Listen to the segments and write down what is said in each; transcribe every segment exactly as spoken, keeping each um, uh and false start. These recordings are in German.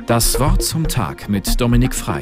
Das Wort zum Tag mit Dominik Frei.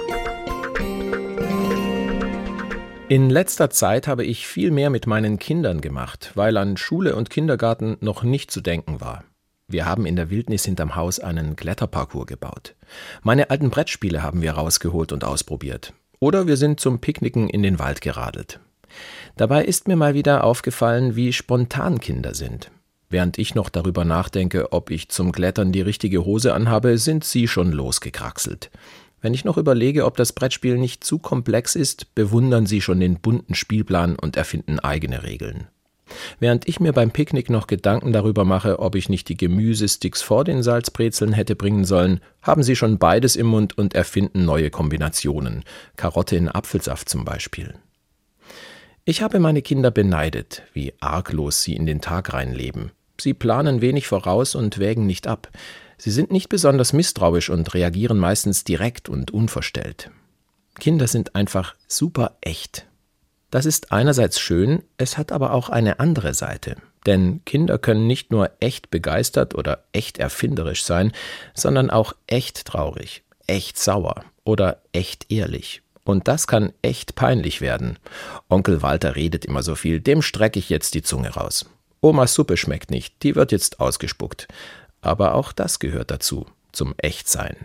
In letzter Zeit habe ich viel mehr mit meinen Kindern gemacht, weil an Schule und Kindergarten noch nicht zu denken war. Wir haben in der Wildnis hinterm Haus einen Kletterparcours gebaut. Meine alten Brettspiele haben wir rausgeholt und ausprobiert. Oder wir sind zum Picknicken in den Wald geradelt. Dabei ist mir mal wieder aufgefallen, wie spontan Kinder sind. Während ich noch darüber nachdenke, ob ich zum Klettern die richtige Hose anhabe, sind sie schon losgekraxelt. Wenn ich noch überlege, ob das Brettspiel nicht zu komplex ist, bewundern sie schon den bunten Spielplan und erfinden eigene Regeln. Während ich mir beim Picknick noch Gedanken darüber mache, ob ich nicht die Gemüsesticks vor den Salzbrezeln hätte bringen sollen, haben sie schon beides im Mund und erfinden neue Kombinationen. Karotte in Apfelsaft zum Beispiel. Ich habe meine Kinder beneidet, wie arglos sie in den Tag reinleben. Sie planen wenig voraus und wägen nicht ab. Sie sind nicht besonders misstrauisch und reagieren meistens direkt und unverstellt. Kinder sind einfach super echt. Das ist einerseits schön, es hat aber auch eine andere Seite. Denn Kinder können nicht nur echt begeistert oder echt erfinderisch sein, sondern auch echt traurig, echt sauer oder echt ehrlich. Und das kann echt peinlich werden. Onkel Walter redet immer so viel, dem strecke ich jetzt die Zunge raus. Omas Suppe schmeckt nicht, die wird jetzt ausgespuckt. Aber auch das gehört dazu, zum Echtsein.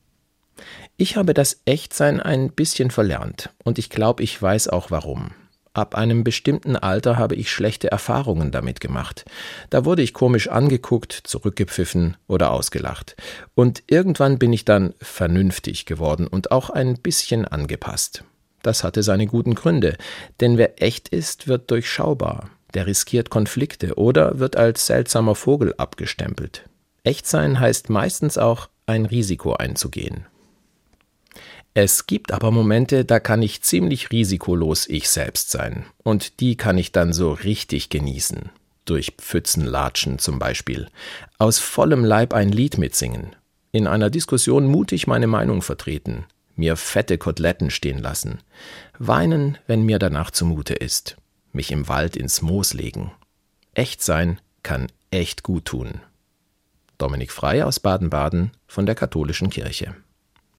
Ich habe das Echtsein ein bisschen verlernt und ich glaube, ich weiß auch warum. Ab einem bestimmten Alter habe ich schlechte Erfahrungen damit gemacht. Da wurde ich komisch angeguckt, zurückgepfiffen oder ausgelacht. Und irgendwann bin ich dann vernünftig geworden und auch ein bisschen angepasst. Das hatte seine guten Gründe, denn wer echt ist, wird durchschaubar. Der riskiert Konflikte oder wird als seltsamer Vogel abgestempelt. Echtsein heißt meistens auch, ein Risiko einzugehen. Es gibt aber Momente, da kann ich ziemlich risikolos ich selbst sein. Und die kann ich dann so richtig genießen. Durch Pfützen latschen zum Beispiel. Aus vollem Leib ein Lied mitsingen. In einer Diskussion mutig meine Meinung vertreten. Mir fette Koteletten stehen lassen. Weinen, wenn mir danach zumute ist. Mich im Wald ins Moos legen. Echt sein kann echt gut tun. Dominik Frei aus Baden-Baden von der Katholischen Kirche.